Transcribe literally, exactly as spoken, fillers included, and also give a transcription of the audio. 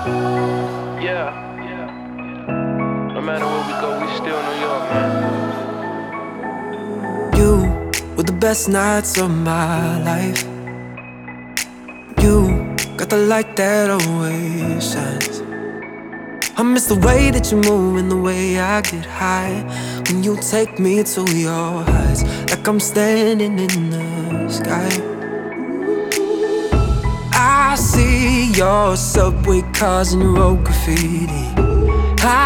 Yeah, no matter where we go, we still New York, man. You were the best nights of my life. You got the light that always shines. I miss the way that you move and the way I get high when you take me to your heights, like I'm standing in the sky. I see your subway cars and your road graffiti.